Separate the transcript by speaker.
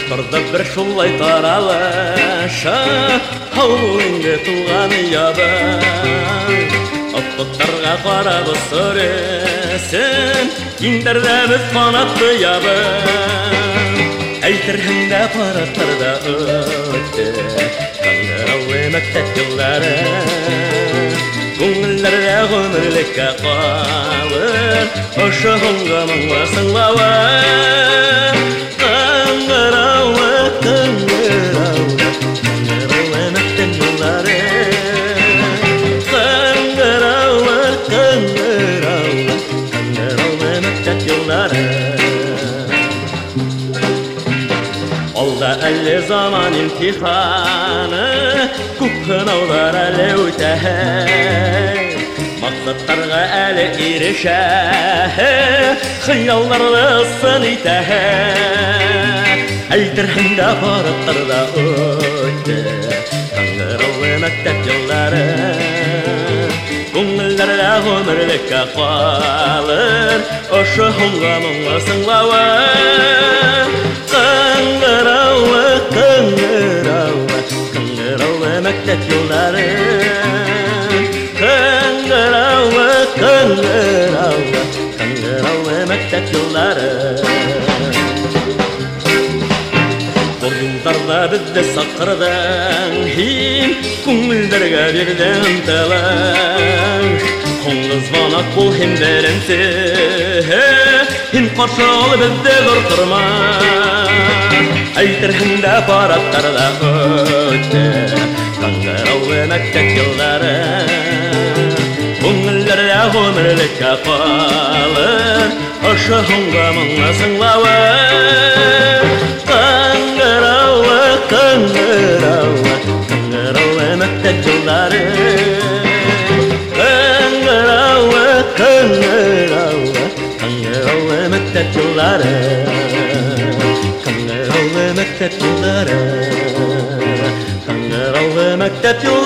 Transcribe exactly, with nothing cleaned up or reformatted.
Speaker 1: Тұрды бір шулай таралыша ауылыңды туған ябын Ұлттарға қарады сөресін Кендерді біз қанатты ябын Әйтірхінде параттарда өтті Қаңғырауы мәктеп жылдары Көңілдерде ғұмірлікке қалыр Ошы ғыңға мұңға сыңлауы Қаңғырауы, қаңғырауы Қаңғырауы мәктеп жылдары Қаңғырауы, қаңғырауы Қаңғырауы мәктеп жылдары Олда әлі заман имтиханы Көп қынаулар әлі өтәхі Мақсаттарға әлі ереше Қиялларды сын етәхі Әйтірхінде параттарда өтті Қаңғырауы мәктеп жылдары Көңілдерде ғұмірлікке қалыр Ошы ғыңға мұңға сыңлауы Қаңғырауы, қаңғырауы Қаңғырауы мәктеп жылдары Қаңғырауы, қаңғырауы Қаңғырауы мәктеп жылдары Бұл жылдарда бізді сақырдың Хин көңілдерге бердің ұмтылың Қоңыз банақ бұл хемдерінсі Хин қаршы ол бізді зор тұрма Әйтірхінде параттарда өтті Қаңғырауы мәктеп жылдары Көңілдерде ғұмірлікке қалыр Ошы ғыңға мұңға сыңлауы Қаңғырауы, қаңғырауы Қаңғырауы мәктеп жылдары Қаңғырауы, қаңғырауы Қаңғырауы мәктеп жылдары Қаңғырауы мәктеп жылдары Қаңғырауы мәктеп жылдары